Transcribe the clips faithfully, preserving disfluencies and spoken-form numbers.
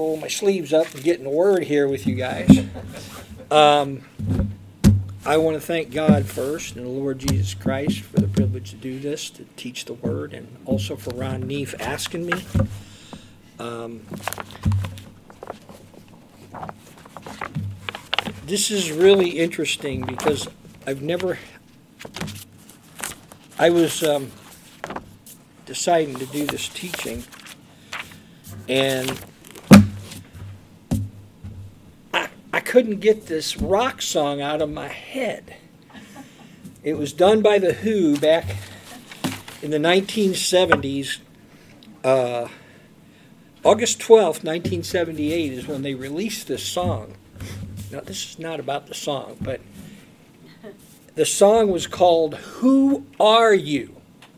roll my sleeves up and get in the Word here with you guys. Um, I want to thank God first and the Lord Jesus Christ for the privilege to do this, to teach the Word, and also for Ron Neef asking me. Um, this is really interesting because I've never... I was um, deciding to do this teaching, and I, I couldn't get this rock song out of my head. It was done by The Who back in the nineteen seventies. Uh, August twelfth, nineteen seventy-eight is when they released this song. Now, this is not about the song, but the song was called Who Are You?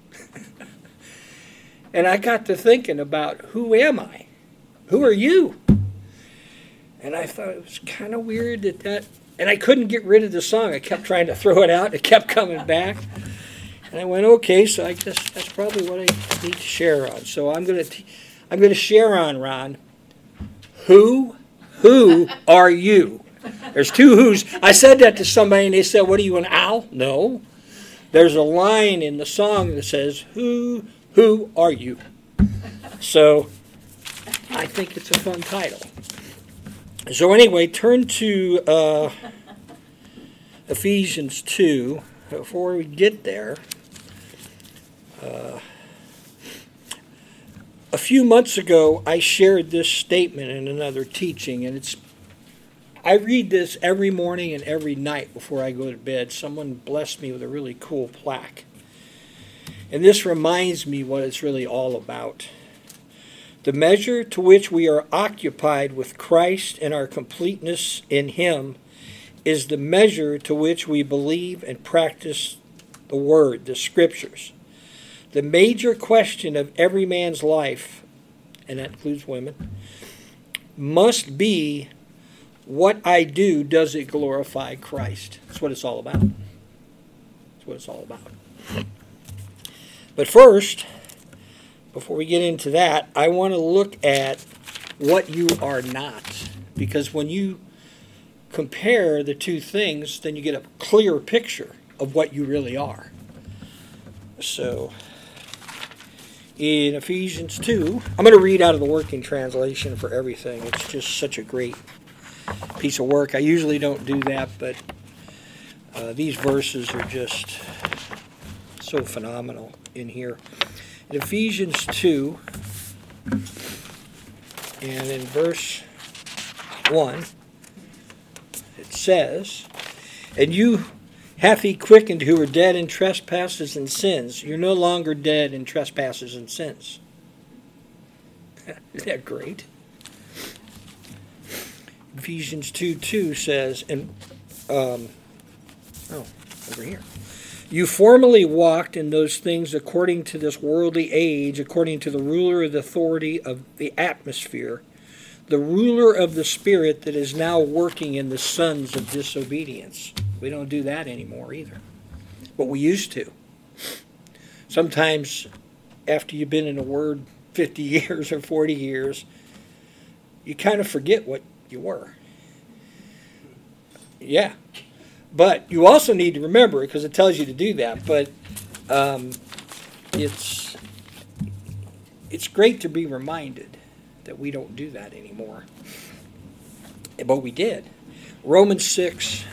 And I got to thinking about, who am I? Who are you? And I thought it was kind of weird that that... And I couldn't get rid of the song. I kept trying to throw it out. It kept coming back. And I went, okay, so I guess that's probably what I need to share on. So I'm going to I'm going to share on, Ron. Who, who are you? There's two who's. I said that to somebody, and they said, what are you, an owl? No. There's a line in the song that says, who, who are you? So I think it's a fun title. So anyway, turn to uh, Ephesians two. Before we get there, uh, a few months ago, I shared this statement in another teaching, and it's I read this every morning and every night before I go to bed. Someone blessed me with a really cool plaque. And this reminds me what it's really all about. The measure to which we are occupied with Christ and our completeness in Him is the measure to which we believe and practice the Word, the Scriptures. The major question of every man's life, and that includes women, must be, what I do, does it glorify Christ? That's what it's all about. That's what it's all about. But first, before we get into that, I want to look at what you are not. Because when you compare the two things, then you get a clear picture of what you really are. So, in Ephesians two, I'm going to read out of the Working Translation for everything. It's just such a great piece of work. I usually don't do that, but uh, these verses are just so phenomenal in here. In Ephesians two, and in verse one, it says, and you hath he quickened who were dead in trespasses and sins. You're no longer dead in trespasses and sins. Isn't that great? Ephesians two two says, and um, oh, over here. You formerly walked in those things according to this worldly age, according to the ruler of the authority of the atmosphere, the ruler of the spirit that is now working in the sons of disobedience. We don't do that anymore either. But we used to. Sometimes after you've been in the Word fifty years or forty years, you kind of forget what you were. Yeah. But you also need to remember it because it tells you to do that. But um, it's it's great to be reminded that we don't do that anymore. But we did. Romans six.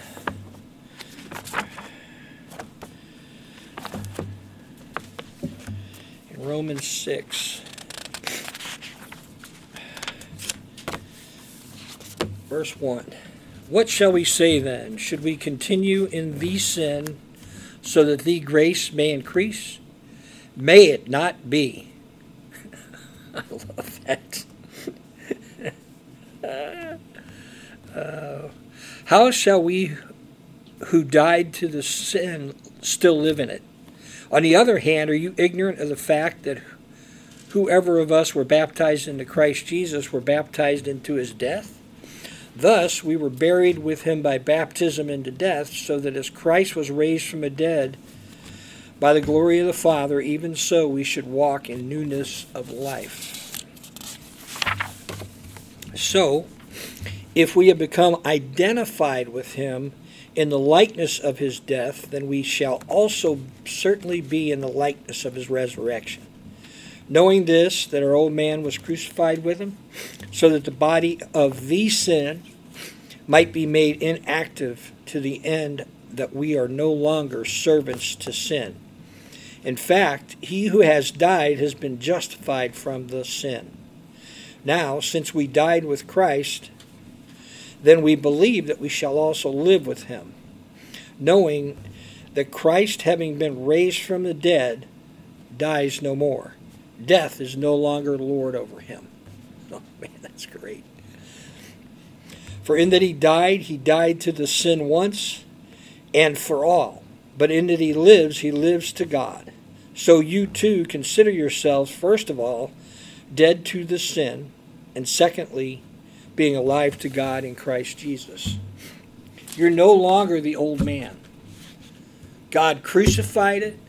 In Romans six. Verse one. What shall we say then? Should we continue in the sin so that the grace may increase? May it not be. I love that. uh, how shall we who died to the sin still live in it? On the other hand, are you ignorant of the fact that whoever of us were baptized into Christ Jesus were baptized into his death? Thus, we were buried with him by baptism into death, so that as Christ was raised from the dead by the glory of the Father, even so we should walk in newness of life. So, if we have become identified with him in the likeness of his death, then we shall also certainly be in the likeness of his resurrection. Knowing this, that our old man was crucified with him, so that the body of the sin might be made inactive to the end that we are no longer servants to sin. In fact, he who has died has been justified from the sin. Now, since we died with Christ, then we believe that we shall also live with him, knowing that Christ, having been raised from the dead, dies no more. Death is no longer Lord over him. Oh, man, that's great. For in that he died, he died to the sin once and for all. But in that he lives, he lives to God. So you too consider yourselves, first of all, dead to the sin, and secondly, being alive to God in Christ Jesus. You're no longer the old man. God crucified it.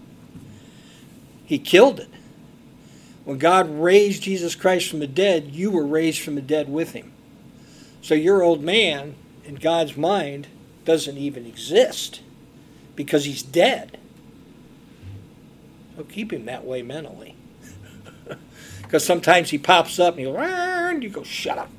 He killed it. When God raised Jesus Christ from the dead, you were raised from the dead with him. So your old man, in God's mind, doesn't even exist because he's dead. So keep him that way mentally. Because sometimes he pops up and he'll, and you go, shut up.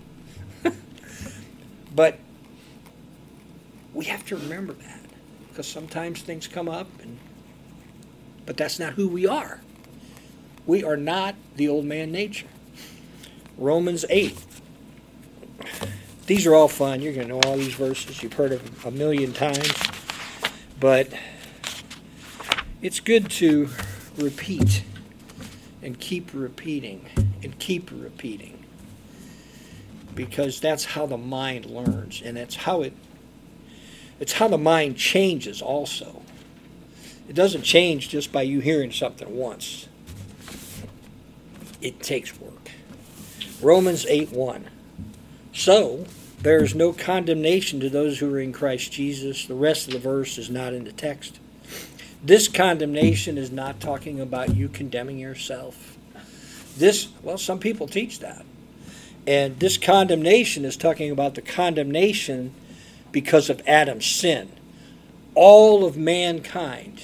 But we have to remember that. Because sometimes things come up, and but that's not who we are. We are not the old man nature. Romans eight. These are all fun. You're going to know all these verses. You've heard them a million times. But it's good to repeat and keep repeating and keep repeating. Because that's how the mind learns. And it's how it it's how the mind changes also. It doesn't change just by you hearing something once. It takes work. Romans eight one. So, there is no condemnation to those who are in Christ Jesus. The rest of the verse is not in the text. This condemnation is not talking about you condemning yourself. This, well, some people teach that. And this condemnation is talking about the condemnation because of Adam's sin. All of mankind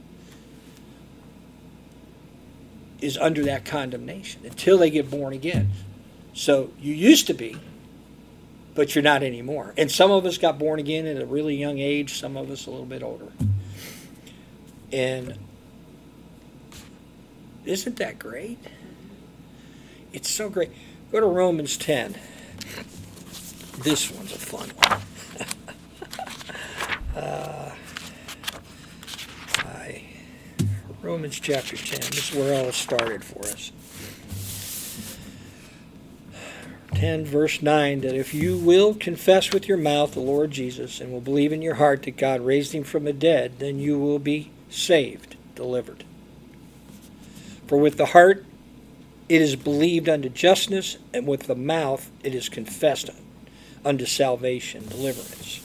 is under that condemnation until they get born again. So you used to be, but you're not anymore. And some of us got born again at a really young age, some of us a little bit older. And isn't that great? It's so great. Go to Romans ten. This one's a fun one. uh, I, Romans chapter ten. This is where all it started for us. ten verse nine, that if you will confess with your mouth the Lord Jesus and will believe in your heart that God raised him from the dead, then you will be saved, delivered. For with the heart it is believed unto justness, and with the mouth it is confessed unto salvation, deliverance.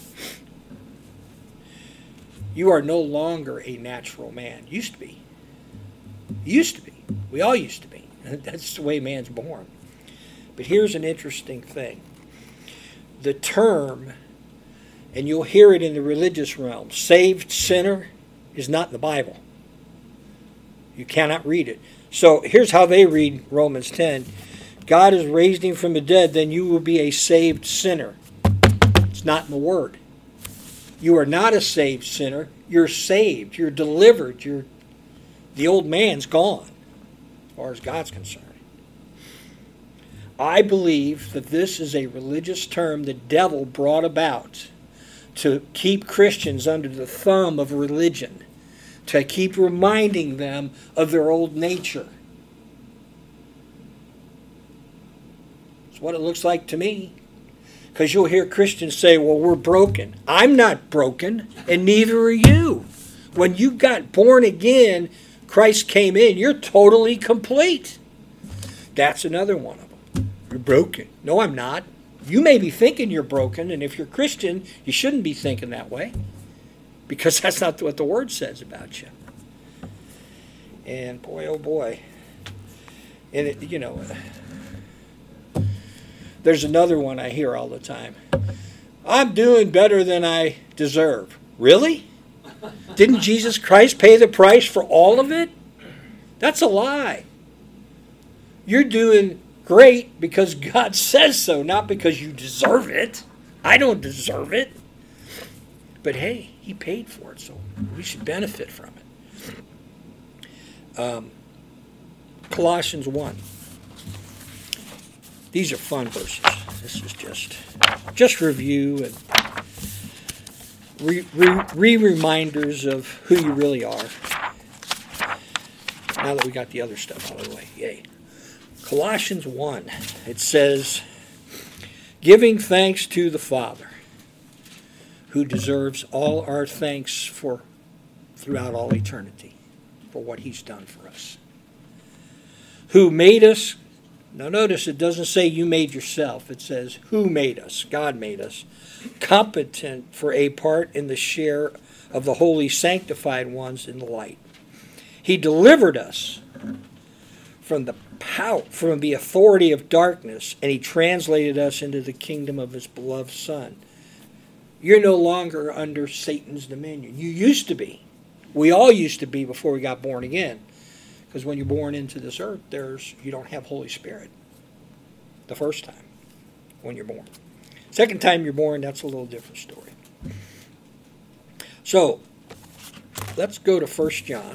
You are no longer a natural man. Used to be. Used to be. We all used to be. That's the way man's born. But here's an interesting thing. The term, and you'll hear it in the religious realm, saved sinner, is not in the Bible. You cannot read it. So here's how they read Romans ten. God has raised him from the dead, then you will be a saved sinner. It's not in the Word. You are not a saved sinner. You're saved. You're delivered. You're, the old man's gone, as far as God's concerned. I believe that this is a religious term the devil brought about to keep Christians under the thumb of religion, to keep reminding them of their old nature. It's what it looks like to me. Because you'll hear Christians say, well, we're broken. I'm not broken, and neither are you. When you got born again, Christ came in, you're totally complete. That's another one of them. You're broken. No, I'm not. You may be thinking you're broken, and if you're Christian, you shouldn't be thinking that way, because that's not what the Word says about you. And boy, oh boy. And it, you know, There's another one I hear all the time. I'm doing better than I deserve. Really? Didn't Jesus Christ pay the price for all of it? That's a lie. You're doing great because God says so, not because you deserve it. I don't deserve it. But hey, He paid for it, so we should benefit from it. Um, Colossians one. These are fun verses. This is just just review and re, re, re-reminders of who you really are. Now that we got the other stuff out of the way. Yay. Colossians one. It says, giving thanks to the Father, who deserves all our thanks for throughout all eternity, for what He's done for us. Who made us. Now notice it doesn't say you made yourself. It says who made us. God made us. Competent for a part in the share of the holy sanctified ones in the light. He delivered us from the power, from the authority of darkness, and He translated us into the kingdom of His beloved Son. You're no longer under Satan's dominion. You used to be. We all used to be before we got born again. Because when you're born into this earth, there's you don't have Holy Spirit. The first time when you're born. Second time you're born, that's a little different story. So, let's go to First John.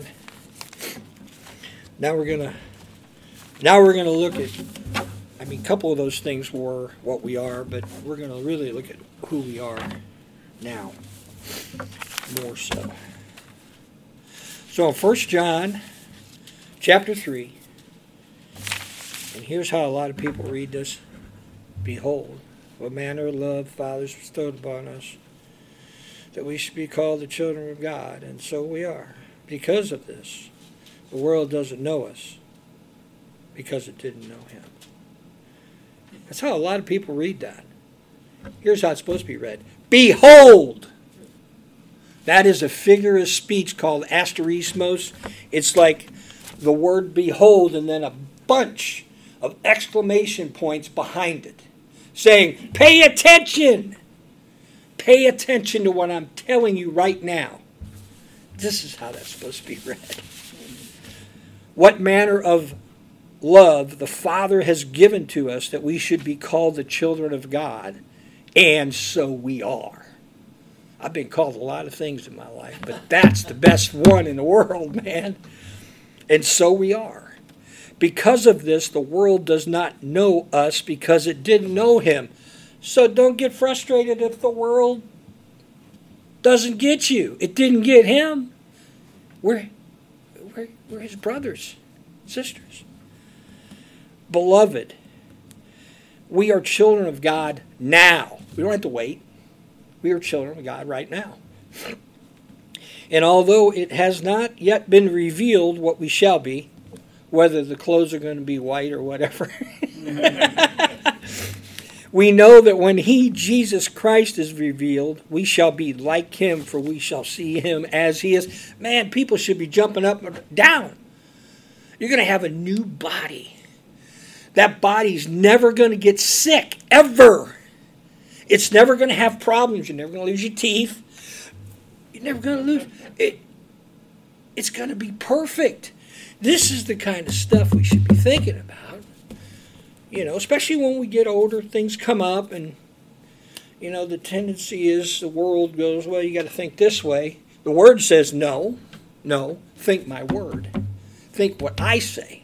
Now we're gonna now we're gonna look at I mean a couple of those things were what we are, but we're gonna really look at who we are now. More so. So in First John chapter three, and here's how a lot of people read this. Behold, what manner of love fathers bestowed upon us, that we should be called the children of God, and so we are. Because of this, the world doesn't know us, because it didn't know Him. That's how a lot of people read that. Here's how it's supposed to be read. Behold! That is a figure of speech called asterismos. It's like the word behold and then a bunch of exclamation points behind it, saying, pay attention! Pay attention to what I'm telling you right now. This is how that's supposed to be read. What manner of love the Father has given to us that we should be called the children of God, and so we are. I've been called a lot of things in my life, but that's the best one in the world, man. And so we are. Because of this, the world does not know us because it didn't know Him. So don't get frustrated if the world doesn't get you. It didn't get Him. We're, we're, we're His brothers, sisters. Beloved, we are children of God now. We don't have to wait. We are children of God right now. And although it has not yet been revealed what we shall be, whether the clothes are going to be white or whatever, we know that when He, Jesus Christ, is revealed, we shall be like Him, for we shall see Him as He is. Man, people should be jumping up and down. You're going to have a new body. That body's never going to get sick, ever. It's never going to have problems. You're never going to lose your teeth. You're never going to lose it. It's going to be perfect. This is the kind of stuff we should be thinking about. You know, especially when we get older, things come up, and, you know, the tendency is the world goes, well, you got to think this way. The Word says, no, no, think my word. Think what I say.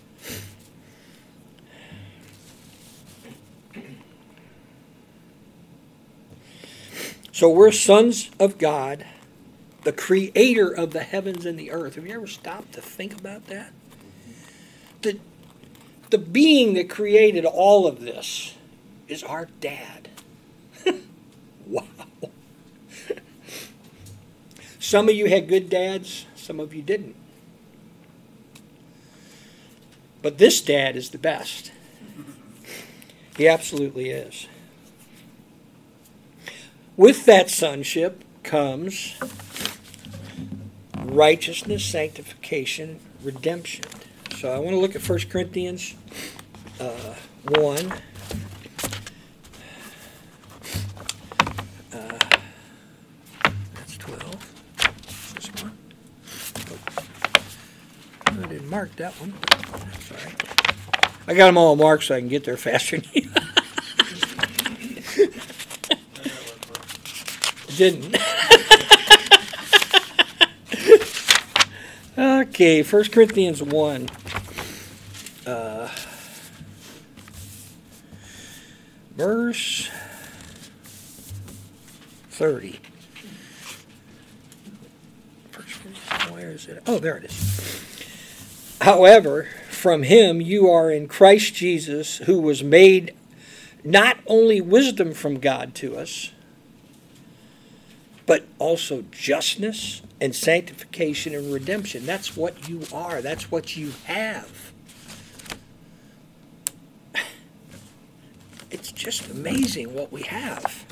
So we're sons of God, the creator of the heavens and the earth. Have you ever stopped to think about that? The, the being that created all of this is our dad. Wow. Some of you had good dads, some of you didn't. But this dad is the best. He absolutely is. With that sonship comes righteousness, sanctification, redemption. So I want to look at First Corinthians uh, one. marked, that one. Sorry. I got them all marked so I can get there faster than you. Didn't. Okay, First Corinthians one. Uh, verse thirty. Where is it? Oh, there it is. However, from him you are in Christ Jesus, who was made not only wisdom from God to us, but also justness and sanctification and redemption. That's what you are. That's what you have. It's just amazing what we have.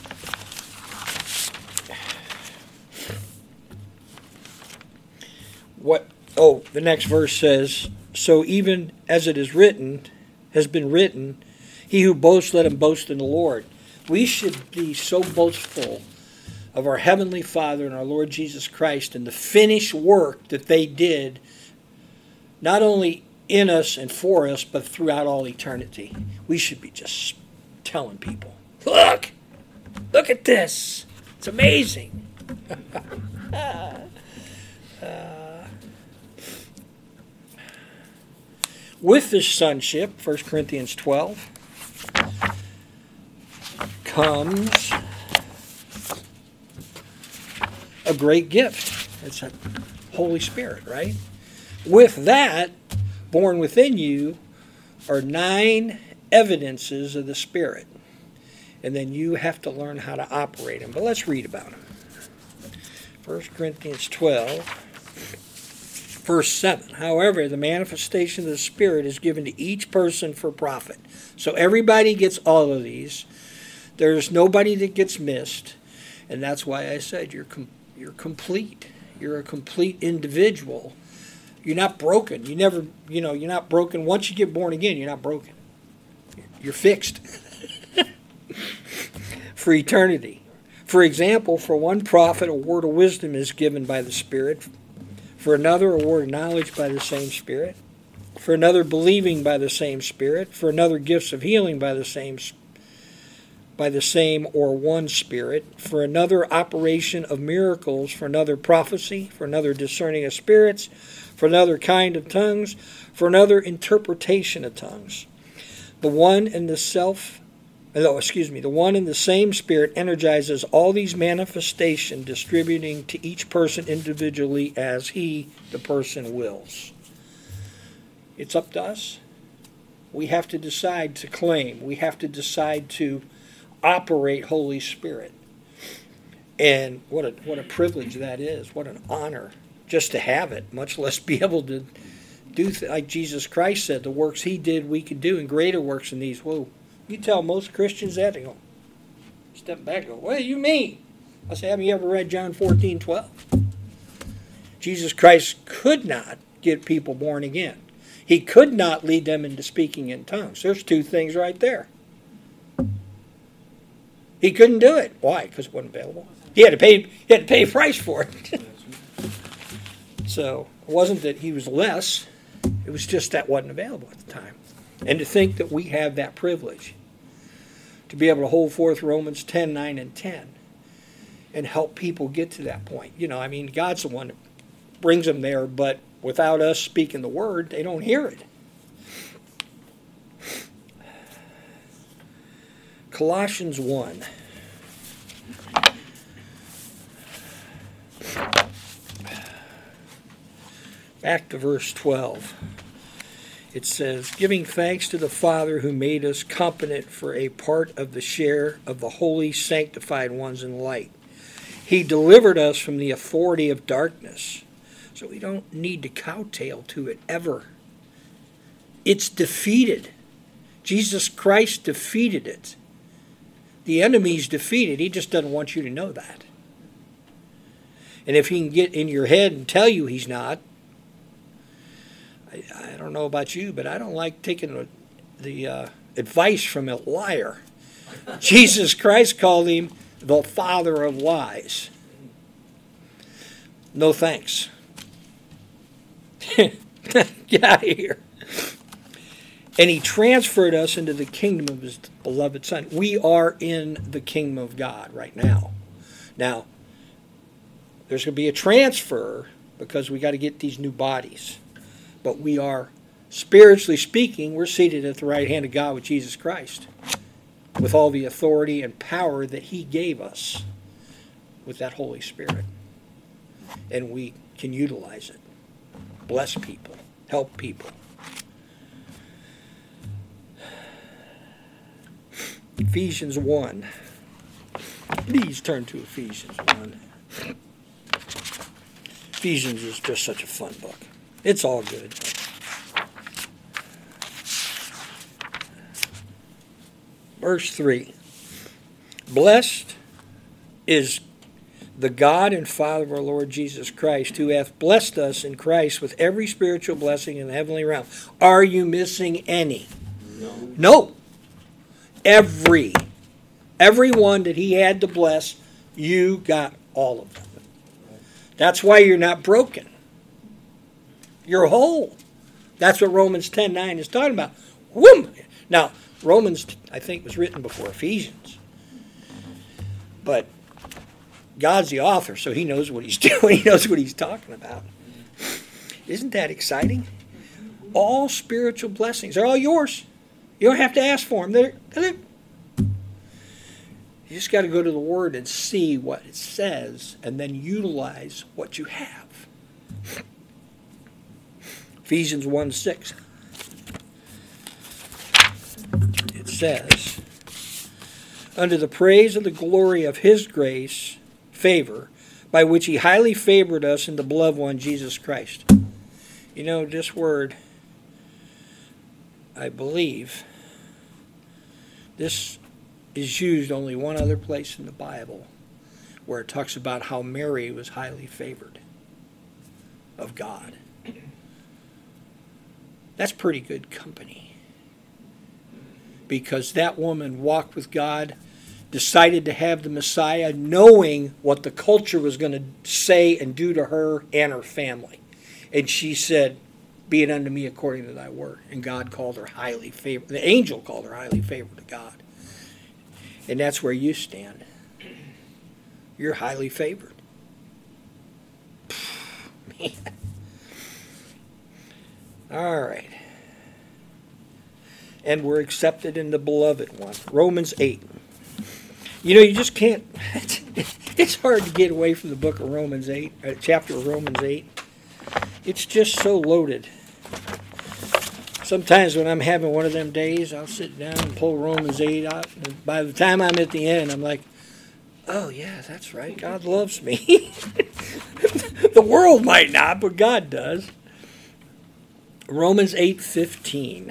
What? Oh, the next verse says, so even as it is written, has been written, he who boasts, let him boast in the Lord. We should be so boastful of our Heavenly Father and our Lord Jesus Christ and the finished work that they did, not only in us and for us, but throughout all eternity. We should be just telling people, look, look at this. It's amazing. uh, with this sonship, First Corinthians twelve, comes a great gift. It's a Holy Spirit, right? With that, born within you, are nine evidences of the Spirit. And then you have to learn how to operate them. But let's read about them. First Corinthians twelve, verse seven. However, the manifestation of the Spirit is given to each person for profit. So everybody gets all of these. There's nobody that gets missed. And that's why I said you're com- you're complete. You're a complete individual. You're not broken. You never, you know, you're not broken. Once you get born again, you're not broken. You're fixed for eternity. For example, for one prophet, a word of wisdom is given by the Spirit. For another, a word of knowledge by the same Spirit. For another, believing by the same Spirit. For another, gifts of healing by the same by the same or one Spirit. For another, operation of miracles. For another, prophecy. For another, discerning of spirits. For another, kind of tongues. For another, interpretation of tongues. The one and the self, oh, excuse me, the one and the same Spirit energizes all these manifestations, distributing to each person individually as he, the person, wills. It's up to us. We have to decide to claim. We have to decide to operate Holy Spirit. And what a what a privilege that is. What an honor just to have it, much less be able to do th- like Jesus Christ said, the works he did we could do, and greater works than these. Whoa. You tell most Christians that, they go, step back and go, what do you mean? I say, have you ever read John fourteen twelve? Jesus Christ could not get people born again. He could not lead them into speaking in tongues. There's two things right there. He couldn't do it. Why? Because it wasn't available. He had to pay, he had to pay a price for it. So it wasn't that he was less. It was just that wasn't available at the time. And to think that we have that privilege to be able to hold forth Romans ten, nine, and ten and help people get to that point. You know, I mean, God's the one that brings them there, but without us speaking the word, they don't hear it. Colossians one. Back to verse twelve. It says, giving thanks to the Father who made us competent for a part of the share of the holy sanctified ones in light. He delivered us from the authority of darkness. So we don't need to kowtail to it ever. It's defeated. Jesus Christ defeated it. The enemy's defeated. He just doesn't want you to know that. And if he can get in your head and tell you he's not, I, I don't know about you, but I don't like taking the, the uh, advice from a liar. Jesus Christ called him the father of lies. No thanks. Get out of here. And he transferred us into the kingdom of his beloved Son. We are in the kingdom of God right now. Now, there's going to be a transfer because we got to get these new bodies. But we are, spiritually speaking, we're seated at the right hand of God with Jesus Christ, with all the authority and power that he gave us with that Holy Spirit. And we can utilize it. Bless people. Help people. Ephesians one. Please turn to Ephesians one. Ephesians is just such a fun book. It's all good. Verse three. Blessed is the God and Father of our Lord Jesus Christ, who hath blessed us in Christ with every spiritual blessing in the heavenly realm. Are you missing any? No. No. Every. Every one that he had to bless, you got all of them. That's why you're not broken. You're whole. That's what Romans ten nine is talking about. Whoom! Now, Romans, I think, was written before Ephesians. But God's the author, so he knows what he's doing. He knows what he's talking about. Isn't that exciting? All spiritual blessings are all yours. You don't have to ask for them. They're, they're, you just got to go to the Word and see what it says and then utilize what you have. Ephesians one six. It says, unto the praise of the glory of his grace, favor, by which he highly favored us in the beloved one, Jesus Christ. You know, this word, I believe, this is used only one other place in the Bible where it talks about how Mary was highly favored of God. That's pretty good company. Because that woman walked with God, decided to have the Messiah, knowing what the culture was going to say and do to her and her family. And she said, be it unto me according to thy word. And God called her highly favored. The angel called her highly favored of God. And that's where you stand. You're highly favored. Man. All right. And we're accepted in the beloved one. Romans eight. You know, you just can't, it's hard to get away from the book of Romans eight, uh, chapter of Romans eight. It's just so loaded. Sometimes when I'm having one of them days, I'll sit down and pull Romans eight out. And by the time I'm at the end, I'm like, oh, yeah, that's right. God loves me. The world might not, but God does. Romans eight fifteen.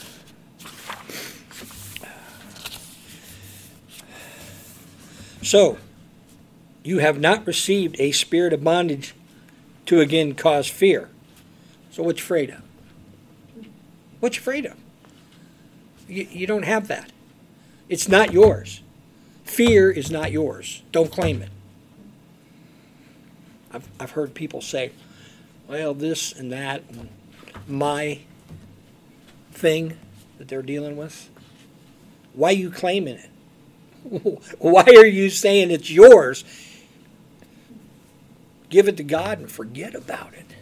So, you have not received a spirit of bondage to again cause fear. So what you afraid of? What you afraid of? You, you don't have that. It's not yours. Fear is not yours. Don't claim it. I've, I've heard people say, well, this and that, and my thing that they're dealing with. Why are you claiming it? Why are you saying it's yours? Give it to God and forget about it.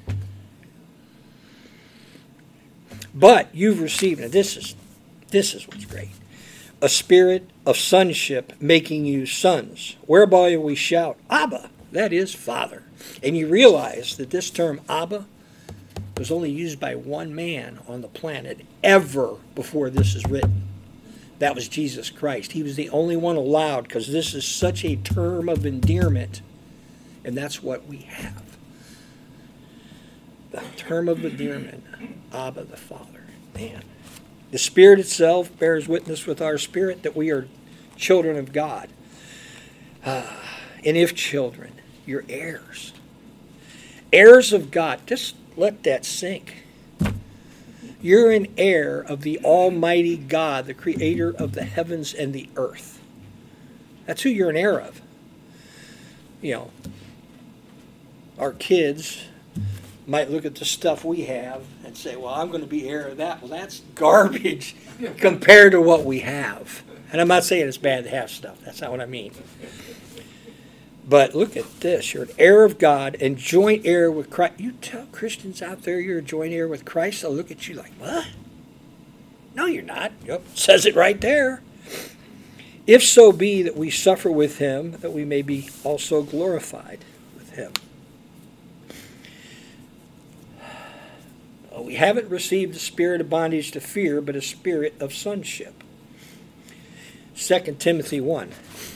But you've received it. This is, this is what's great. A spirit of sonship making you sons, whereby we shout, Abba, that is Father. And you realize that this term Abba was only used by one man on the planet ever before this is written. That was Jesus Christ. He was the only one allowed because this is such a term of endearment. And that's what we have. The term of endearment, Abba the Father. Man. The Spirit itself bears witness with our spirit that we are children of God. Uh, and if children, you're heirs. Heirs of God. Just let that sink. You're an heir of the Almighty God, the creator of the heavens and the earth. That's who you're an heir of. You know, our kids, might look at the stuff we have and say, well, I'm going to be heir of that. Well, that's garbage compared to what we have. And I'm not saying it's bad to have stuff. That's not what I mean. But look at this. You're an heir of God and joint heir with Christ. You tell Christians out there you're a joint heir with Christ, they'll look at you like, what? No, you're not. Yep, it says it right there. If so be that we suffer with him, that we may be also glorified with him. We haven't received the spirit of bondage to fear, but a spirit of sonship. Second Timothy one.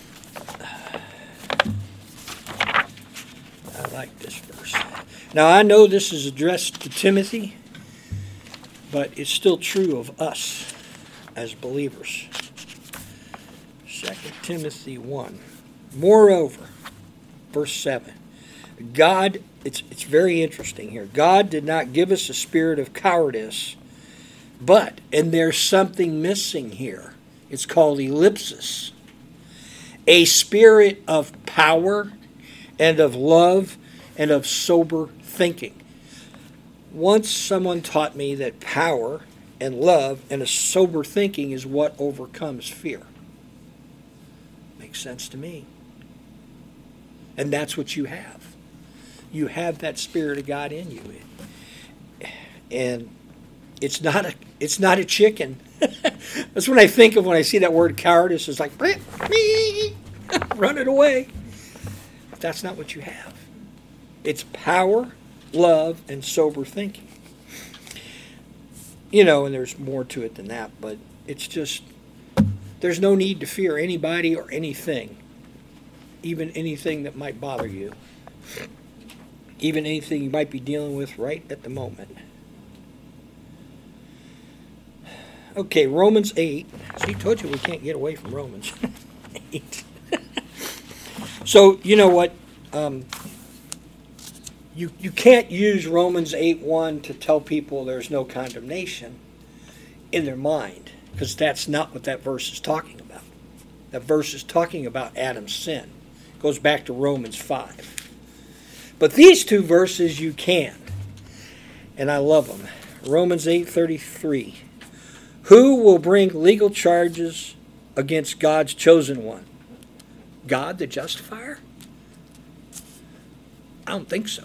I like this verse. Now I know this is addressed to Timothy, but it's still true of us as believers. Second Timothy one. Moreover, verse seven. God, it's it's very interesting here. God did not give us a spirit of cowardice, but, and there's something missing here. It's called ellipsis. A spirit of power and of love and of sober thinking. Once someone taught me that power and love and a sober thinking is what overcomes fear. Makes sense to me. And that's what you have. You have that Spirit of God in you. And it's not a it's not a chicken. That's what I think of when I see that word cowardice. It's like, run it away. But that's not what you have. It's power, love, and sober thinking. You know, and there's more to it than that, but it's just, there's no need to fear anybody or anything, even anything that might bother you. Even anything you might be dealing with right at the moment. Okay, Romans eight. See, I told you we can't get away from Romans eight. So, you know what? Um, you, you can't use Romans eight one to tell people there's no condemnation in their mind, because that's not what that verse is talking about. That verse is talking about Adam's sin. It goes back to Romans five. But these two verses you can, and I love them. Romans eight thirty-three. Who will bring legal charges against God's chosen one? God the justifier? I don't think so.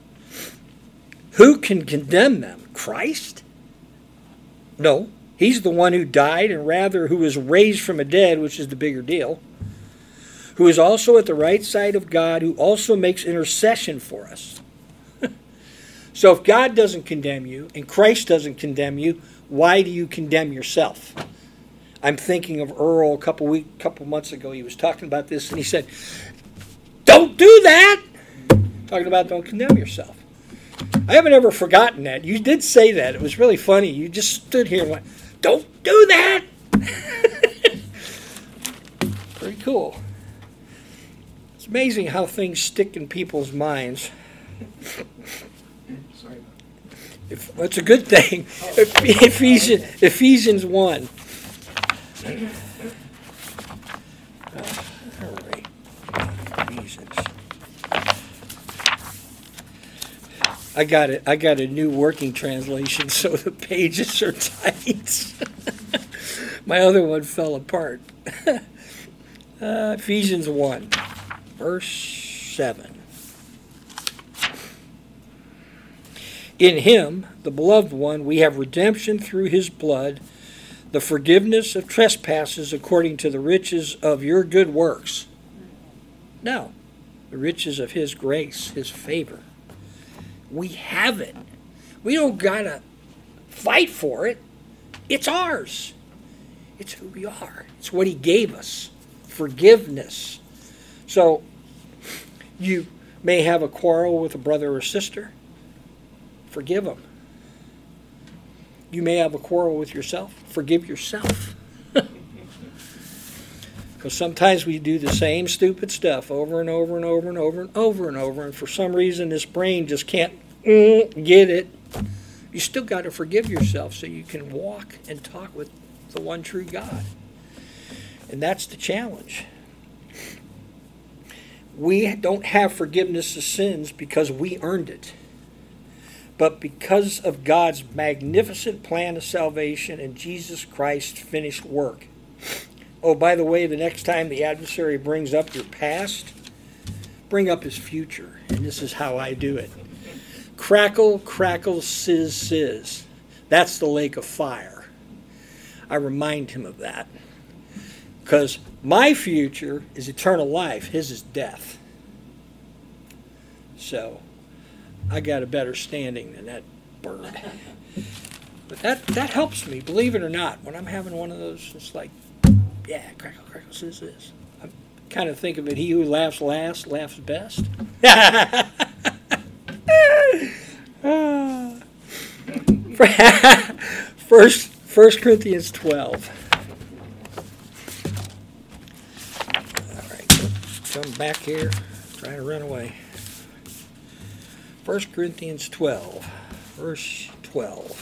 Who can condemn them? Christ? No. He's the one who died, and rather who was raised from the dead, which is the bigger deal. Who is also at the right side of God, who also makes intercession for us. So if God doesn't condemn you, and Christ doesn't condemn you, why do you condemn yourself? I'm thinking of Earl a couple week, couple months ago. He was talking about this, and he said, don't do that! Talking about don't condemn yourself. I haven't ever forgotten that. You did say that. It was really funny. You just stood here and went, don't do that! Pretty cool. It's amazing how things stick in people's minds. Sorry. If, well, it's a good thing. Ephesians, Ephesians one. Uh, all right. Ephesians. I got it. I got a new working translation, so the pages are tight. My other one fell apart. uh, Ephesians one. Verse seven. In him, the beloved one, we have redemption through his blood, the forgiveness of trespasses according to the riches of your good works. No, the riches of his grace, his favor. We have it. We don't gotta fight for it. It's ours. It's who we are. It's what he gave us. Forgiveness. So, you may have a quarrel with a brother or sister. Forgive them. You may have a quarrel with yourself. Forgive yourself. Because sometimes we do the same stupid stuff over and over and over and over and over and over, and for some reason this brain just can't mm, get it. You still got to forgive yourself so you can walk and talk with the one true God. And that's the challenge. We don't have forgiveness of sins because we earned it. but because of God's magnificent plan of salvation and Jesus Christ's finished work. Oh, by the way, the next time the adversary brings up your past, bring up his future. And this is how I do it. Crackle, crackle, sizz, sizz. That's the lake of fire. I remind him of that. Because my future is eternal life. His is death. So, I got a better standing than that bird. But that, that helps me, believe it or not. When I'm having one of those, it's like, yeah, crackle, crackle, sizz, sizz. I kind of think of it, he who laughs last, laughs best. First, First Corinthians twelve. All right, come back here, try to run away. First Corinthians twelve, verse twelve.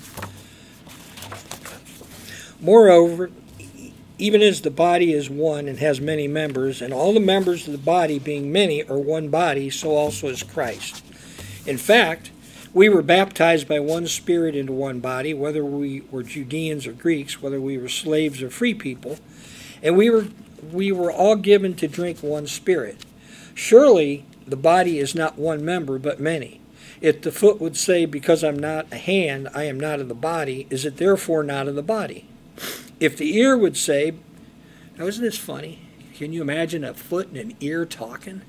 Moreover, even as the body is one and has many members, and all the members of the body being many are one body, so also is Christ. In fact, we were baptized by one Spirit into one body, whether we were Judeans or Greeks, whether we were slaves or free people, and we were we were all given to drink one Spirit. Surely the body is not one member, but many. If the foot would say, because I'm not a hand, I am not of the body, is it therefore not of the body? If the ear would say, now isn't this funny? Can you imagine a foot and an ear talking?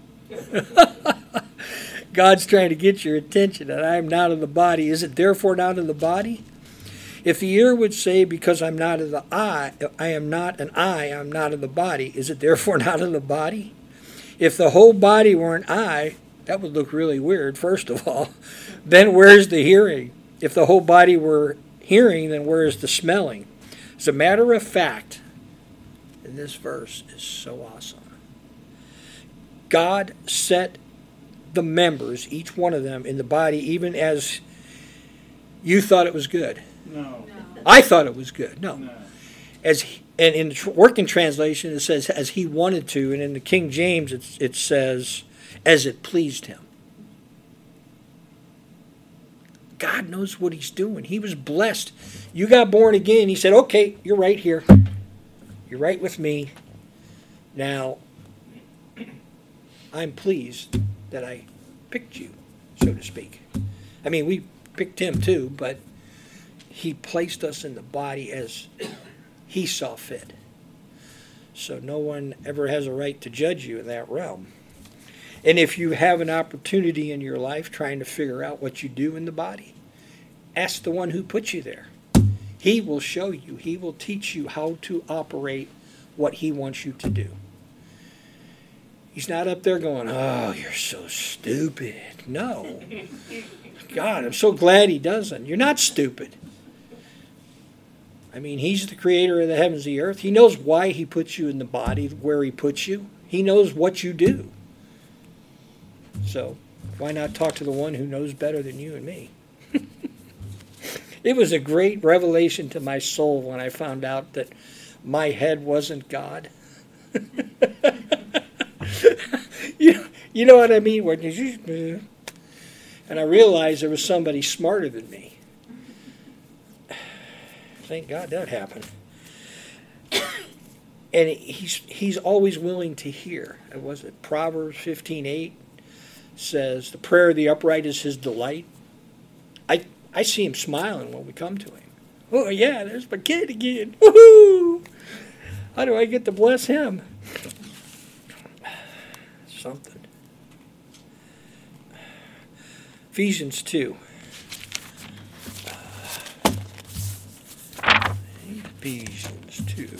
God's trying to get your attention, that I am not of the body. Is it therefore not of the body? If the ear would say, because I'm not of the eye, I am not an eye, I am not of the body, is it therefore not of the body? If the whole body were an eye, that would look really weird, first of all. Then where's the hearing? If the whole body were hearing, then where is the smelling? As a matter of fact, and this verse is so awesome. God set the members, each one of them, in the body, even as you thought it was good. No. no. I thought it was good. No. no. As he, and in the working translation, it says, as he wanted to, and in the King James, it, it says, as it pleased him. God knows what he's doing. He was blessed. You got born again. He said, okay, you're right here. You're right with me. Now, I'm pleased that I picked you, so to speak. I mean, we picked him too, but he placed us in the body as he saw fit. So no one ever has a right to judge you in that realm. And if you have an opportunity in your life trying to figure out what you do in the body, ask the one who put you there. He will show you. He will teach you how to operate what he wants you to do. He's not up there going, oh, you're so stupid. No. God, I'm so glad he doesn't. You're not stupid. I mean, he's the creator of the heavens and the earth. He knows why he puts you in the body, where he puts you. He knows what you do. So why not talk to the one who knows better than you and me? It was a great revelation to my soul when I found out that my head wasn't God. you, you know what I mean? And I realized there was somebody smarter than me. Thank God that happened. And he's he's always willing to hear. Was it Proverbs fifteen eight says, the prayer of the upright is his delight. I I see him smiling when we come to him. Oh yeah, there's my kid again. Woohoo! How do I get to bless him? Something. Ephesians two. Ephesians two.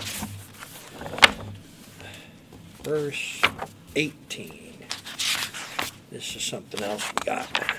Verse eighteen. This is something else we got.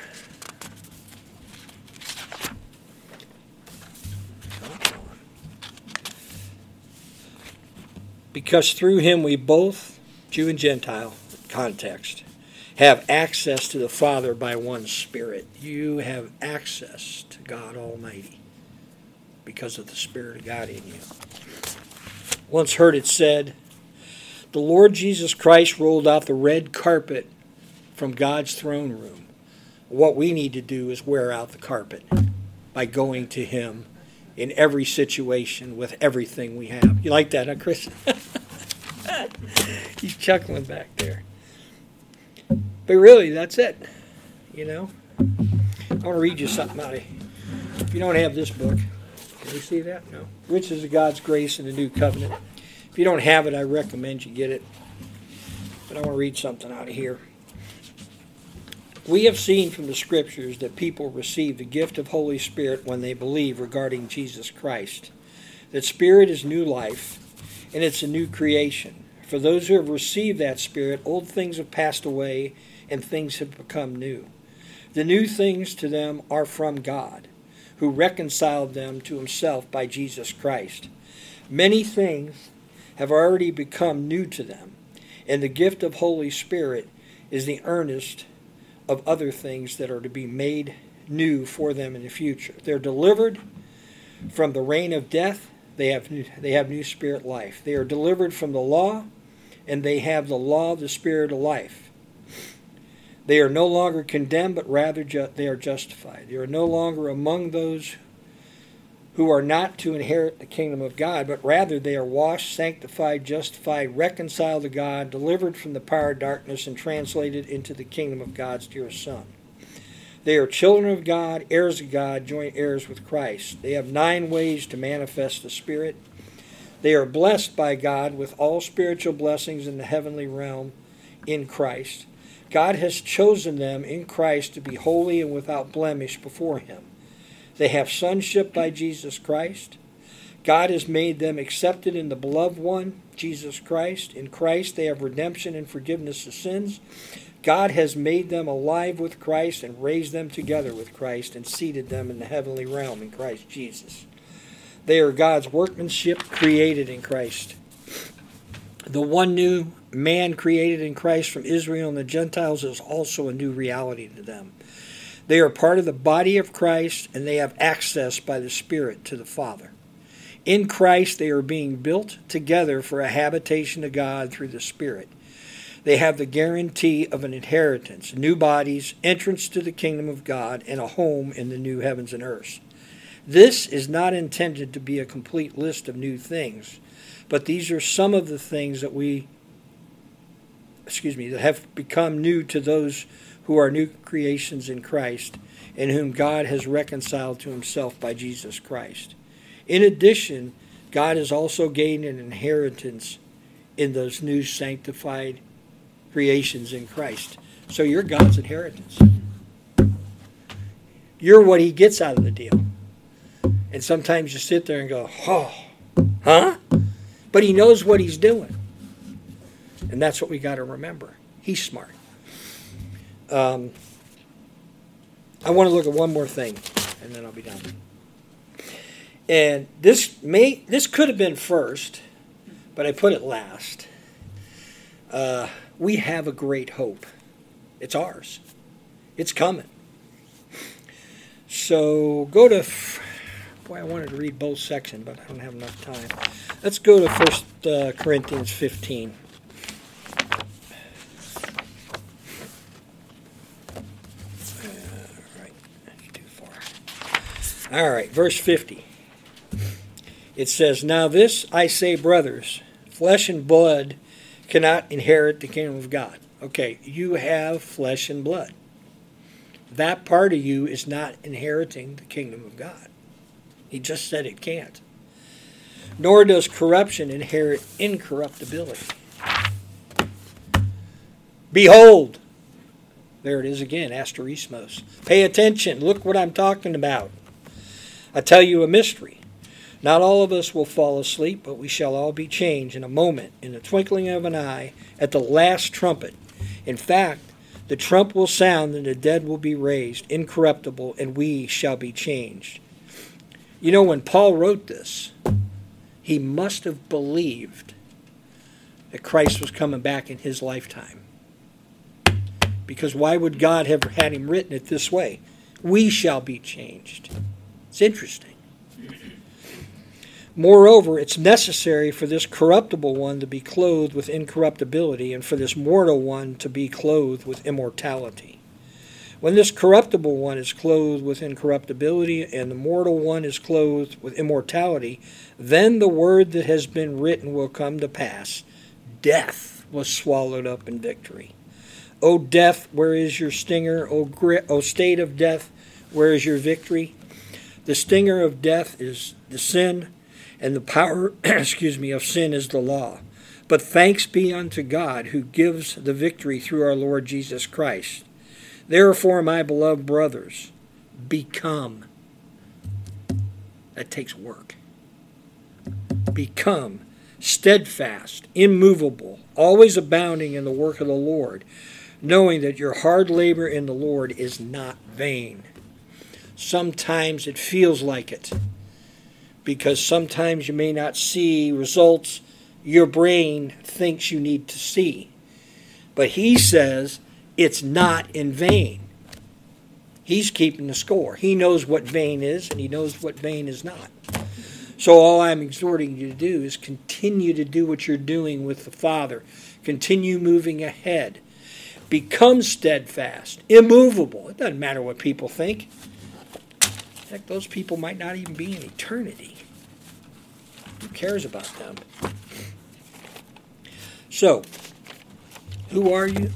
Because through him we both, Jew and Gentile, context, have access to the Father by one Spirit. You have access to God Almighty because of the Spirit of God in you. Once heard it said, the Lord Jesus Christ rolled out the red carpet from God's throne room. What we need to do is wear out the carpet by going to him in every situation with everything we have. You like that, huh, Chris? He's chuckling back there. But really, that's it. You know? I want to read you something out of here. If you don't have this book, can you see that? No. Riches of God's Grace in the New Covenant. If you don't have it, I recommend you get it. But I want to read something out of here. We have seen from the Scriptures that people receive the gift of Holy Spirit when they believe regarding Jesus Christ. That Spirit is new life, and it's a new creation. For those who have received that Spirit, old things have passed away, and things have become new. The new things to them are from God, who reconciled them to himself by Jesus Christ. Many things have already become new to them, and the gift of Holy Spirit is the earnest of other things that are to be made new for them in the future. They're delivered from the reign of death. They have new, they have new spirit life. They are delivered from the law, and they have the law of the Spirit of life. They are no longer condemned, but rather ju- they are justified. They are no longer among those who are not to inherit the kingdom of God, but rather they are washed, sanctified, justified, reconciled to God, delivered from the power of darkness, and translated into the kingdom of God's dear Son. They are children of God, heirs of God, joint heirs with Christ. They have nine ways to manifest the Spirit. They are blessed by God with all spiritual blessings in the heavenly realm in Christ. God has chosen them in Christ to be holy and without blemish before him. They have sonship by Jesus Christ. God has made them accepted in the beloved one, Jesus Christ. In Christ they have redemption and forgiveness of sins. God has made them alive with Christ and raised them together with Christ and seated them in the heavenly realm in Christ Jesus. They are God's workmanship created in Christ. The one new man created in Christ from Israel and the Gentiles is also a new reality to them. They are part of the body of Christ, and they have access by the Spirit to the Father. In Christ, they are being built together for a habitation of God through the Spirit. They have the guarantee of an inheritance, new bodies, entrance to the kingdom of God, and a home in the new heavens and earth. This is not intended to be a complete list of new things, but these are some of the things that we, excuse me, that have become new to those who are new creations in Christ, and whom God has reconciled to himself by Jesus Christ. In addition, God has also gained an inheritance in those new sanctified creations in Christ. So you're God's inheritance. You're what he gets out of the deal. And sometimes you sit there and go, oh, huh? But he knows what he's doing. And that's what we got to remember. He's smart. Um, I want to look at one more thing, and then I'll be done. And this may this could have been first, but I put it last. Uh, we have a great hope. It's ours. It's coming. So go to, boy, I wanted to read both sections, but I don't have enough time. Let's go to First uh, Corinthians fifteen. All right, verse fifty. It says, "Now this I say, brothers, flesh and blood cannot inherit the kingdom of God." Okay, you have flesh and blood. That part of you is not inheriting the kingdom of God. He just said it can't. Nor does corruption inherit incorruptibility. Behold, there it is again, asterismos. Pay attention, look what I'm talking about. I tell you a mystery. Not all of us will fall asleep, but we shall all be changed in a moment, in the twinkling of an eye, at the last trumpet. In fact, the trump will sound, and the dead will be raised, incorruptible, and we shall be changed. You know, when Paul wrote this, he must have believed that Christ was coming back in his lifetime. Because why would God have had him written it this way? We shall be changed. It's interesting. Moreover, it's necessary for this corruptible one to be clothed with incorruptibility, and for this mortal one to be clothed with immortality. When this corruptible one is clothed with incorruptibility and the mortal one is clothed with immortality, then the word that has been written will come to pass. Death was swallowed up in victory. O death, where is your stinger? O, gri- o state of death, where is your victory? The stinger of death is the sin, and the power, excuse me, of sin is the law. But thanks be unto God who gives the victory through our Lord Jesus Christ. Therefore, my beloved brothers, become. That takes work. Become steadfast, immovable, always abounding in the work of the Lord, knowing that your hard labor in the Lord is not vain. Sometimes it feels like it, because sometimes you may not see results your brain thinks you need to see. But he says it's not in vain. He's keeping the score. He knows what vain is, and he knows what vain is not. So all I'm exhorting you to do is continue to do what you're doing with the Father. Continue moving ahead. Become steadfast, immovable. It doesn't matter what people think. Heck, those people might not even be in eternity. Who cares about them? So, who are you?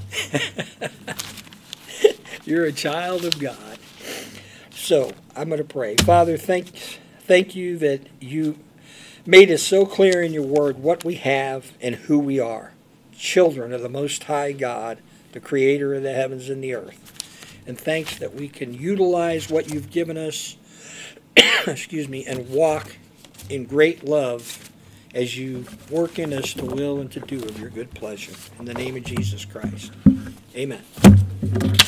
You're a child of God. So, I'm going to pray. Father, thank, thank you that you made us so clear in your word what we have and who we are. Children of the Most High God, the creator of the heavens and the earth. And thanks that we can utilize what you've given us, excuse me, and walk in great love as you work in us to will and to do of your good pleasure. In the name of Jesus Christ. Amen.